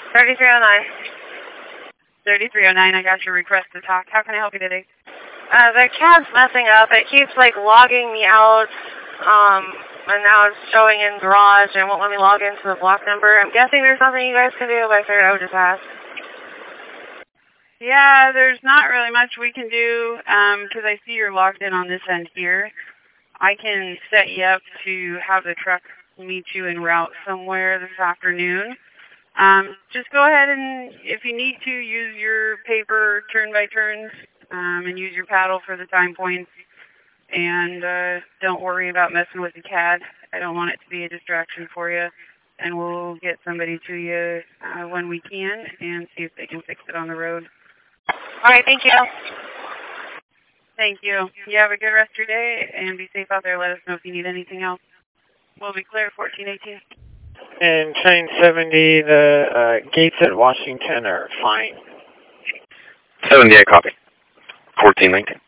3309. 3309, I got your request to talk. How can I help you today? The cab's messing up. It keeps, like, logging me out, and now it's showing in garage and won't let me log into the block number. I'm guessing there's nothing you guys can do, but I figured I would just ask. Yeah, there's not really much we can do, because I see you're logged in on this end here. I can set you up to have the truck meet you en route somewhere this afternoon. Just go ahead and, if you need to, use your paper turn-by-turns, and use your paddle for the time points. And don't worry about messing with the CAD. I don't want it to be a distraction for you. And we'll get somebody to you when we can and see if they can fix it on the road. All right, thank you. Thank you. You have a good rest of your day, and be safe out there. Let us know if you need anything else. We'll be clear, 1418. And train 70, the gates at Washington are fine. 78, copy. 1419.